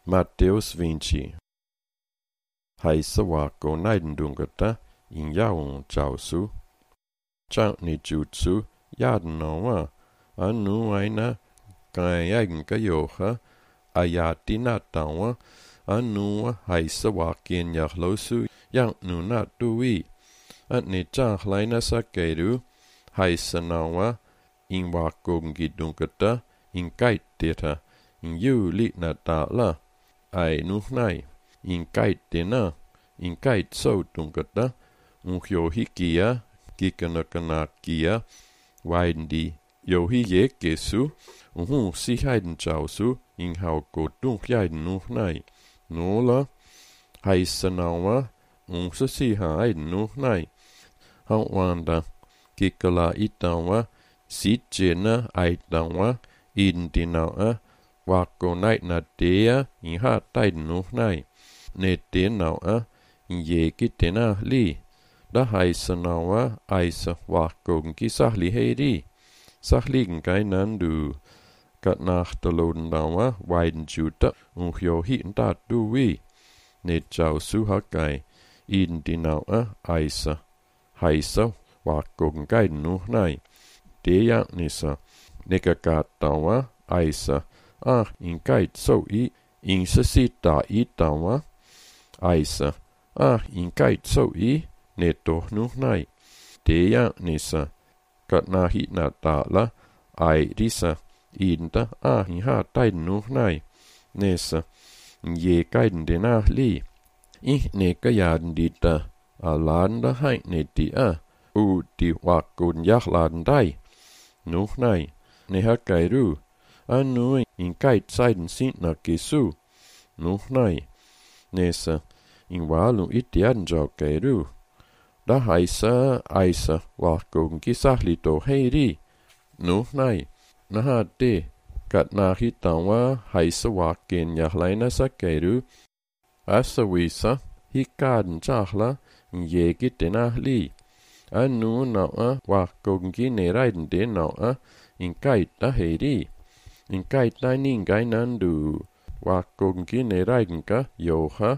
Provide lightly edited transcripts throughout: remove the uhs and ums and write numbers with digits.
Matteus 20. Hai sawako naiden dungata in yaung chausu. Chang ni jutsu yaden nawa anu aina kayagen kayoha ayatina tawa anu hai sawakin yahlosu yang nuna tuwi. At ni chang laina sakeru hai sanawa in wakong gidungata in kaiteta in yuli na ta'la ai nuhnai in kaitena in kait so dungata hyo hikia kikanakana kia waindi yo hi ye kesu si haiden chausu in hau ko dung yaiden nuhnai nola hai sanawa sa si haiden nuhnai hau wanda kikala itawa si jena aitawa in dinawa wako nai na dea in ha taiden nuhnai ne denawa in ye kitena li da hai sanawa aisa wako kisahli heidi sahligen kainandu kat nach de loden dawa waiden juta hyo hi da duwi ne chau su hakai in dinawa aisa haisa wako kaiden nuhnai dea nisa nekakatawa aisa in kait so i in sasita i tawa aisa in kait so i neto nuhnai dea nisa katna hi na ta'la ai risa inta in ha taiden nuhnai nesa ye kaiden dena li ne kayaden dita alanda hai ne di u di wakun yahladen dai nuhnai ne ha kairu anu in kait saiden sint na kesu nuhnai nesa in walu itian jau kairu da haisa aisa wakun kisahli to heiri nuhnai na ha te kat na hitawa haisa wakin yahlaina sa kairu asa wisa hikaden chahla ye kitena li anu na wakun kineraiden de na in kait da heiri in kait na ningai nandu wakun kineraiden ka yoha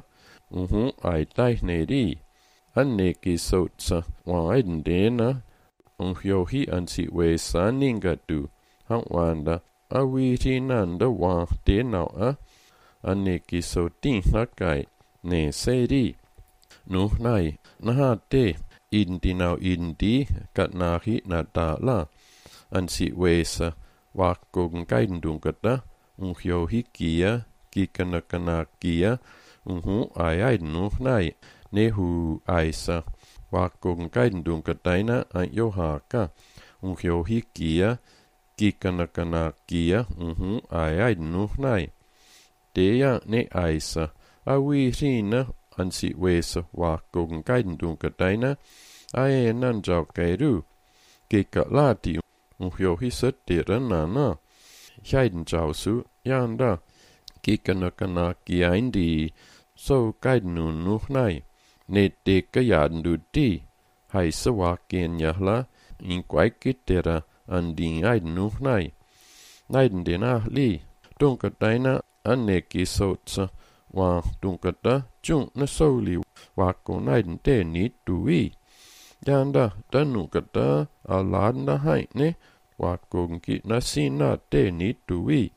ai tai neri anne kisotsa waiden dena hyo hi ansi we saninga du han wanda awi tinanda wa dena anne kisotin hakai ne seri nuhnai na te indinau indi katnahi na ta'la ansi wesa wakong kaindung kata hyo hi kia kikanakana kia ai nuhnai nehu aisa wakong kaindung kataina an yohaka hyo hi kia kikanakana kia ai nuhnai dea ne aisa awi rina ansi wesa wakong kaindung kataina ai nan jau kairu kikalati hyo hi satira nana haiden jau su yanda kikanakana kia indi so kaidnu nuhnai ne te kayaden du di hai sawakin yahla in kwai kitera anding aiden nuhnai naiden dena li dunkataina anne kisotsa wa dunkata chung na soli wako naiden te ni tuwi yanda danukata alanda hai ne wako ki na sina te ni tuwi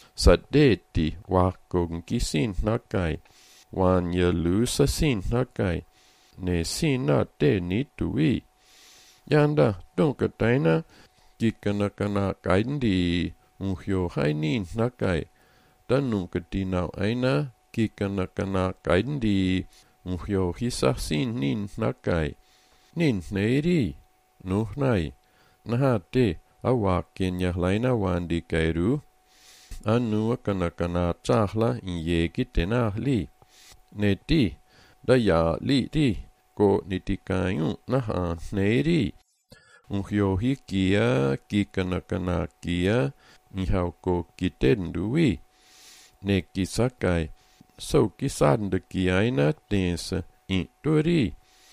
sadeti wako ki sin nakai wan ye lu sa sin nakai ne sina te ni tuwi yanda dunkataina kikanakana kaindi hyo hai nin nakai danukatinau aina kikanakana kaindi hyo hisa sin nin nakai nin neri nuhnai nahate awakin yahlaina wandi kairu anu kanakana chahla in ye kitena li neti daya li di ko nitikayu naha neri hyo hi kia kikanakana kia hau ko kitenduwi ne kisakai so kisan de kiaina tensa in tori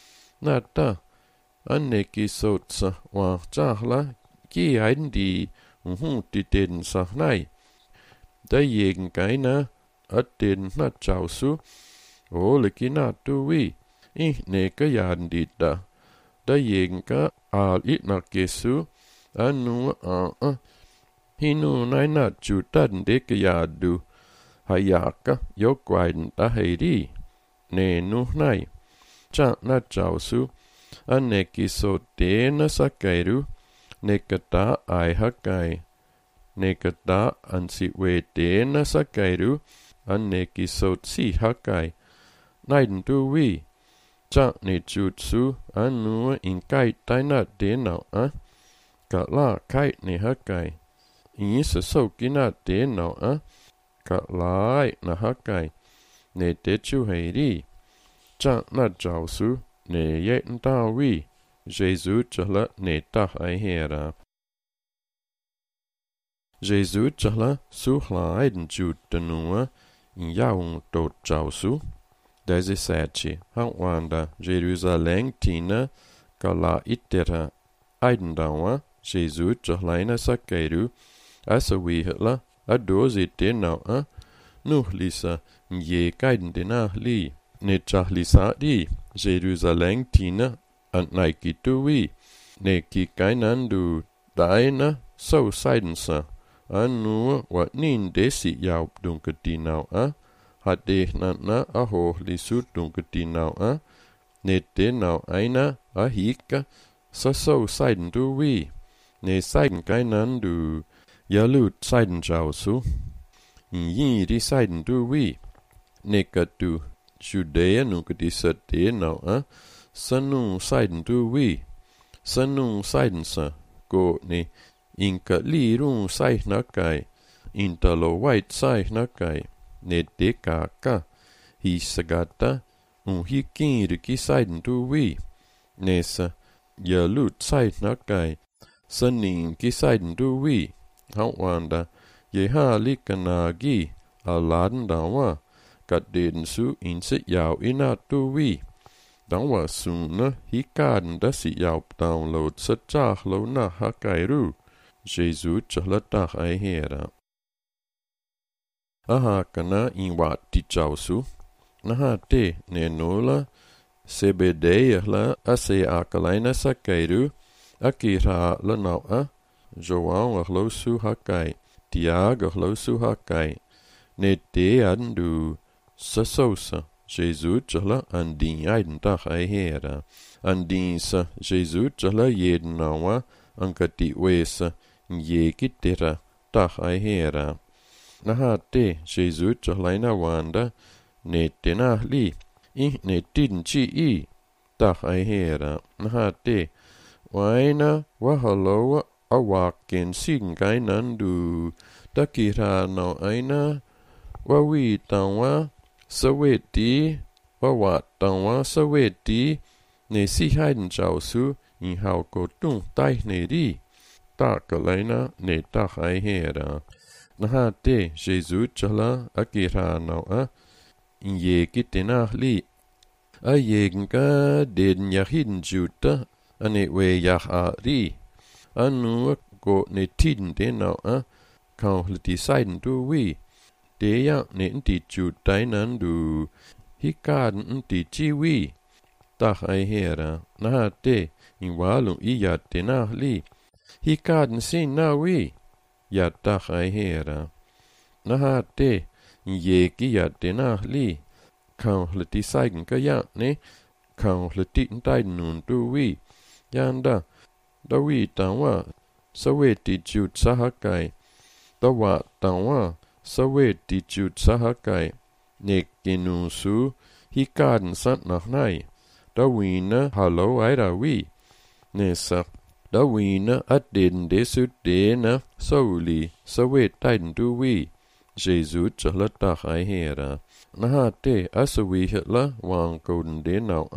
nata anne kisotsa wa chahla ki aindi ti ten sa nai da yegen kaina den na chau su o le kina tu wi I ne ka yan dit da yen ka al it na kesu anu hinu nai na chu tan de ka ya du hayaka yo kwain ta heidi ne nu nai cha na chau su ane ki so te na sakairu ne ka ta ai hakai ne ka ta an si we te na sakairu ane ki so si hakai naiden tu wi cha ne jutsu anu in kai tai na de na ka la kai ne hakai in se so kina de na ka lai na hakai ne te chu heidi cha na chau su ne ye ta wi Jésus chla ne ta ai hera Jésus chla su hlaiden jut de nu in yaung tot chau su Deze sete, Hawanda, Jerusalém tina, Kala itera, Aidendawa, Jesus Jalaina Sakeiru, Asawihla, Adozi Tena, Nuhlisa, Ye Kaidendena Li, Nechahlisa di, Jerusalém tina, Antnaikitui, Neki Kainandu, Daina, So Seidensa, Anu, wat nin desi Yaup Dunkatinau, Hade na aho li dunketinau ne te nau aina hika so seiden du wi ne seiden kainan du yalut seiden jau su yi di seiden du wi ne ka du Judea nunkati sa te nau sanu seiden du wi sanu seiden sa go ne inka li rung sai na kai intalo white sai na kai ne te ka hi sagata hi kin ki saiden tu wi ne sa ya lut sai na kai sanin ki saiden tu wi hawanda ye ha likana gi alan dawa kat den su in se yao ina tu wi dawa sun na hi kan da si yao download sa cha lo na ha kai ru Jesus chalata ai hera aha kana in wat ti chau su naha te ne nola sebedei la ase akalaina sakairu akira la nau João lo su hakai Tiago lo su hakai ne te andu sasosa Jesus chala andin aiden ta ai hera andin sa Jesus chala yed nawa ankati wesa ye kitera ta ai hera Naha te Jesus chlaina wanda ne tena li ne tin chi ta ai hera naha te waina wahalo awaken singai nandu takira no aina wawi tawa saweti wawa tawa saweti ne si haiden chau su in hau ko tung tai ne ri ta kalaina ne ta ai hera Naha te Jesus chala akira nau in ye kitena li yegen ka den yahin juta ane we yaha ri anu go ne tin de nau kau liti saiden du wi de ya ne nti jutai nan du hikan nti chi wi ta ai hera naha te in walung iya tena li hikan sin na wi ya ta ai hera naha te ye ki ya tena li kau leti saigen ka ya ne kau leti ntai nun tu wi yanda da wi tawa saweti jut sahakai da wa tawa saweti jut sahakai ne kinu su hikan sat nach nai da wi na hallo ai da wi ne sa da wi na at den de su de na soli sawet tain du wi Jesus chalata ai hera naha te asawi hitla wang golden de nau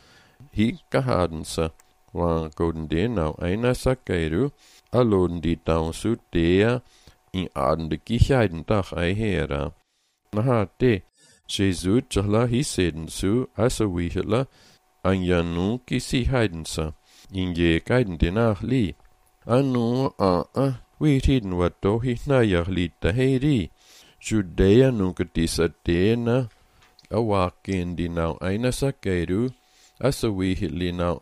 hi kahadensa wang golden de nau aina sakairu alon di taun su dea in aden de kichaiden dag ai hera naha te Jesus chala hi seden su asawi hitla an yanu kisi heidensa in ye kaiden de nach li anu wi tiden wat do hi na yach li ta heri Judea nunkatisa teena, awakin di nau aina sakeru, asawihili nau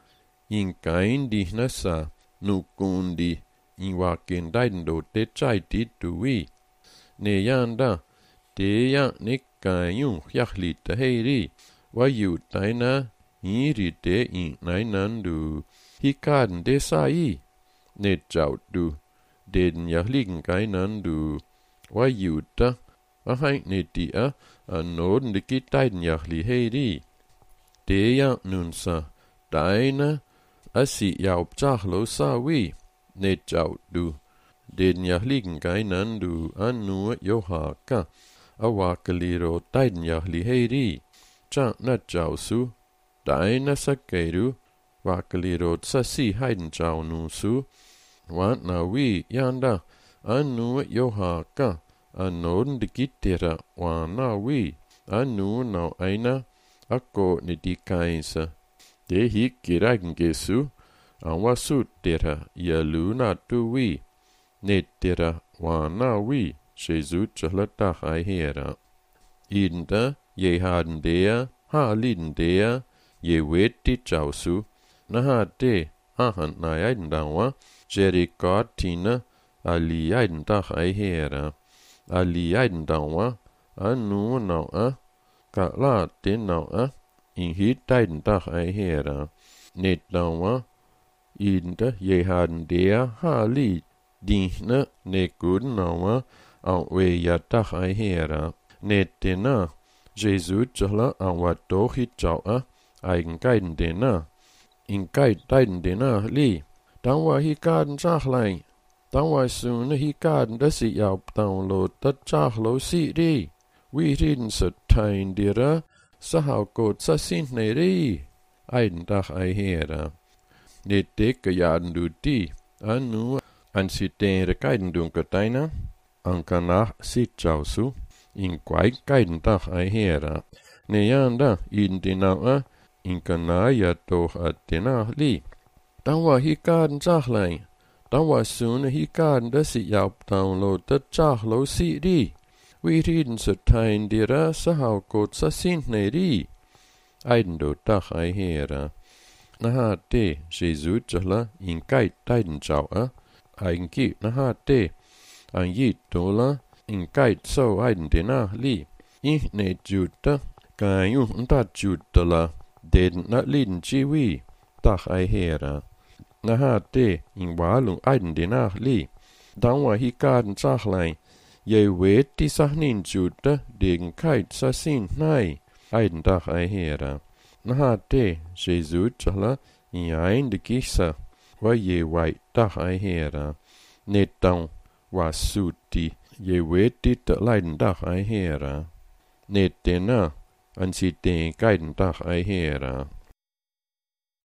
inkain di nasa, nukundi, inwakin daidendo te chaiti tuwi. Ne yanda, te ya nekayun yaklita heiri, wayu taina, iri te in nainandu, hikaden de sai, ne chautu, den yakligen kainandu, wayuta, ahain ne dia, noden de kitaiden yakli heiri, te ya nunsa, taina, asi yaupchachlo sawi, ne chautu, den yakligen kainandu, anu yohaka, awakaliro taiden yakli heiri, cha na chausu, taina sakeru, wakaliro tsasi haiden chaunusu, want na wi yanda, anu yohaka, anoden de gittera, wana wi, anu na aina, akko ni di kainsa. De hik giragen gesu, anwasu tera, yaluna tu wi, netera, wana wi, Jesu chalata hera. Inda, je haden dea, ha liden dea, je weti chausu, na ha de, ahan na eidendawa, Jerichotina, ali eidendach hera. Ali eidendawa, anu na ka la de na in hit eidendach hera. Net dawa, inda, je haden dea, ha li, dihne, ne guden na an we yatach hera. Net dena, Jesu chala an wat doch hit chaua, eigen geiden dena. In geid deiden dena li, dan wa hi gaden zachlei. Dan wa soene hi gaden da si jaup download dat zachlo si di. We riden se tein dira, sa hau god sa sint ne ri. Eiden dach hera. Net dikke jaden du di, anu an si denre geiden dunker deina, an kanach si chausu, in kwai geiden dach hera. Ne janda, in dina in kanaya toch at dina li. Dan wa hi gaden zachlei. Dan wa soene hi gaden da si jaup download dat zachlo si di. We riden se tein dira sa hau god sa sint ne ri. Eiden do dach hera. Na ha de, Jesu jala in geit deiden chaua. Eigen gip na ha de. An yit dola in geit so eiden dina li. Ich ne juta, gayu nda jutala. Den na liden jiwi, dach hera. Na ha de, in walung eiden denach li. Dan wa hi gaden zachlei. Je weet die sachnin juta, degen kait sa sin nai. Eiden dach hera. Na ha de, Jesu chala, in ein de gisa. Wa je wai dach hera. Net dan, wa suti, je weet dit de leiden dach hera. Net dena, an si den geiden dach hera.